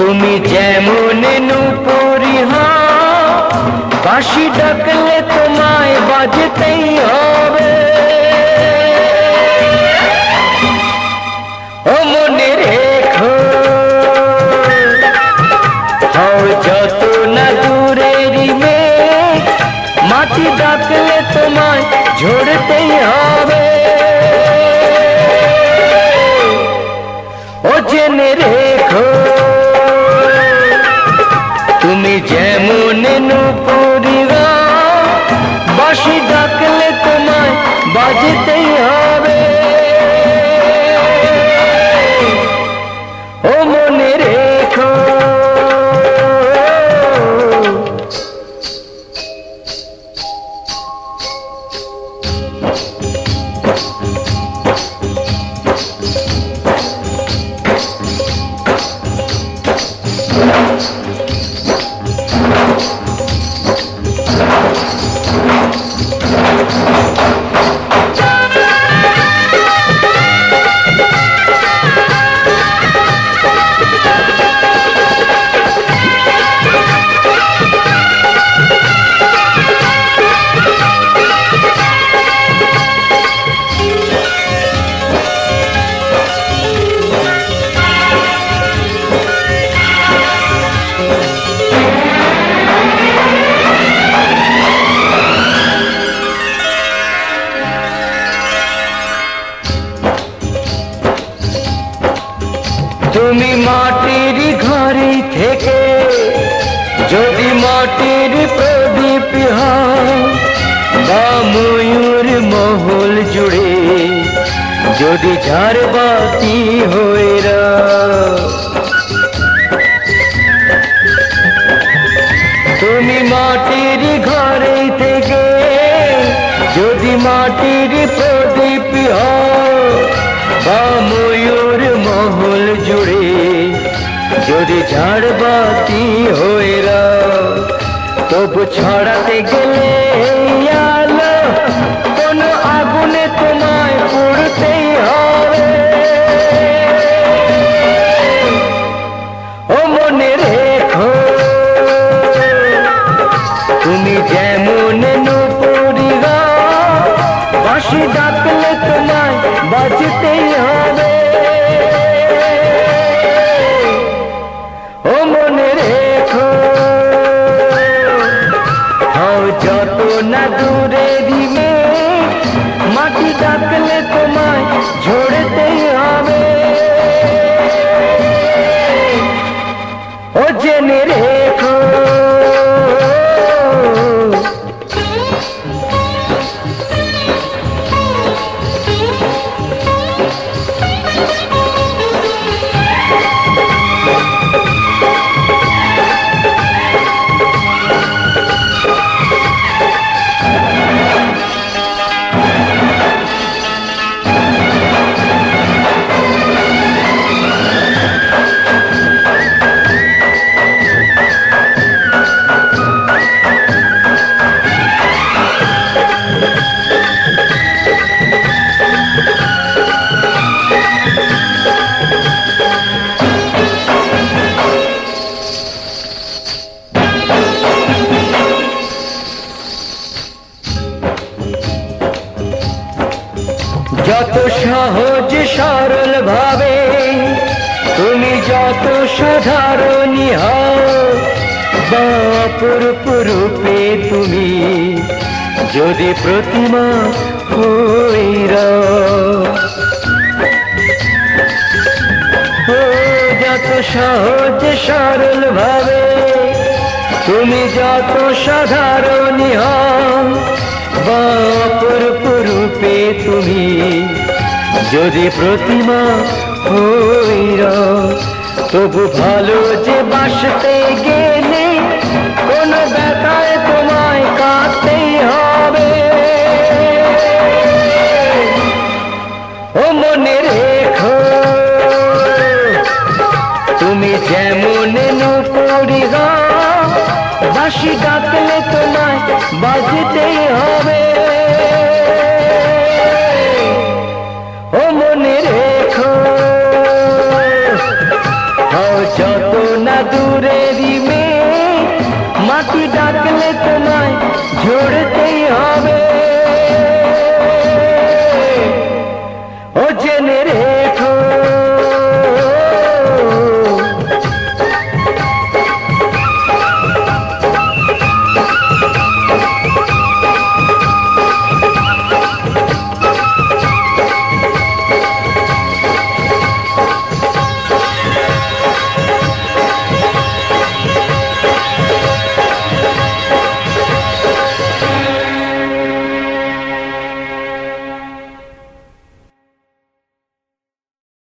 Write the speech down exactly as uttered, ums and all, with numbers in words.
তুমি যেমন নূপুরি হও, বাঁশি ডাকলে তোমায় বাজতেই হবে। ও মনে রেখো, হও যত না দূরেরই মেঘ, মাটি ডাকলে তোমায় ঝরতেই হবে। ও জেনে রেখো, তুমি যেমন নূপুরি হও, বাঁশি ডাকলে তোমায় বাজতেই হবে। ও মনে রেখো, তুমি মাটির ঘরে থেকে যদি মাটির প্রদীপ হও, বা ময়ূর মহল জুড়ে যদি ঝাড়বাতি হয়ে রও, তুমি মাটির ঘরে থেকে যদি মাটির প্রদীপ হও, বা ময়ূর মহল জুড়ে যদি ঝাড়বাতি হয়ে রও, তবু ছড়াতে গেলে আলো কোনো আগুনে তোমায় পুড়তেই হবে। ও মনে রেখো, তুমি যেমন নূপুরি হও, বাঁশি ডাকলে তোমায় বাজতেই হবে। ও মনে রেখো, হও যত না দূরেরই মেঘ, মাটি ডাকলে তোমায় ঝরতেই হবে। ও জেনে রেখো, যত সহজ সরল ভাবে তুমি যত সাধারণী হও, বা অপরূপ রূপে তুমি যদি প্রতিমা হয়ে রও, ও যত সহজ সরল ভাবে তুমি যত সাধারণী হও, বা অপরূপ রূপে তুমি যদি প্রতিমা হয়ে রও, তবু ভালো যে বাসতে গেলে কোনো ব্যথায় তোমায় কাঁদতেই হবে। ও মনে রেখো, তুমি যেমন নূপুরি হও, বাঁশি ডাকলে তোমায় বাজতেই হবে।